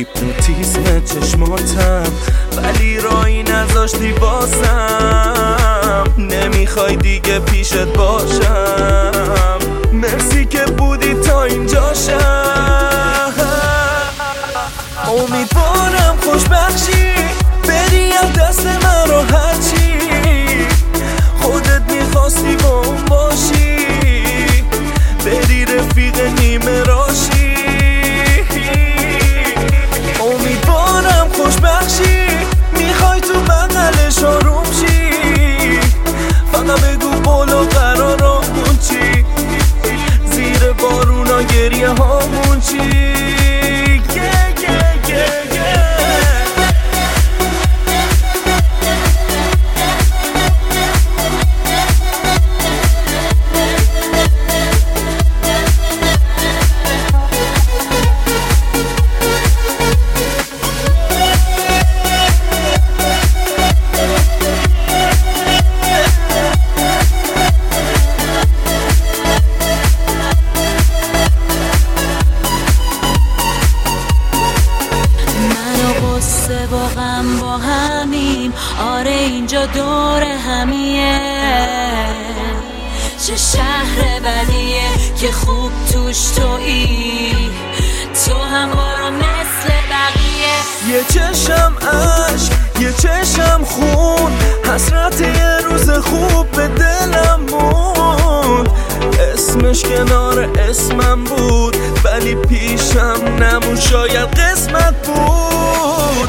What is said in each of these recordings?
هیپنوتیزم چشماتم ولی رایی نذاشتی بازم. نمیخوای دیگه پیشت باشم، مرسی که بودی تا اینجاشم. امیدوارم خوشبخشی بری از دست من راحتی، خودت میخواستی با اون باشی، بری رفیق نیمه راشی. امیدوارم خوشبخشی میخوای تو بغلش آروم شی، فقط بگو بالا قرارمون چی، زیر بارونا گریه هامون چی. واقعا با همیم، آره اینجا دور همیه. چه شهر بدیه که خوب توش تویی، تو هم برو مثل بقیه. یه چشم عشق یه چشم خون، حسرت یه روز خوب به دلم موند. اسمش کنار اسمم بود ولی پیشم نمون، شاید قسمت بود.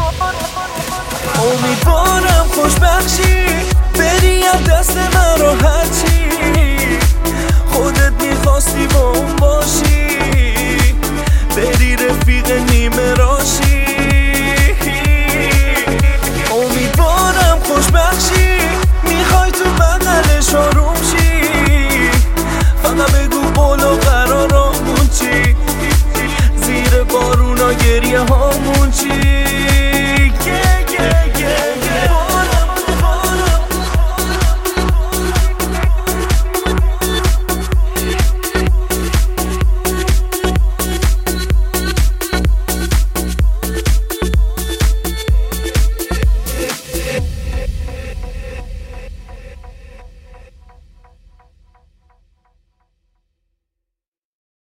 امیدوارم خوشبخشی بری از دست من راحتی، خودت میخواستی با اون باشی، بری رفیق نیمه راشی. امیدوارم خوشبخشی میخوای تو بغلش آروم شی، فقط بگو بالا قرارمون چی، زیر بارونا گریه هامون چی.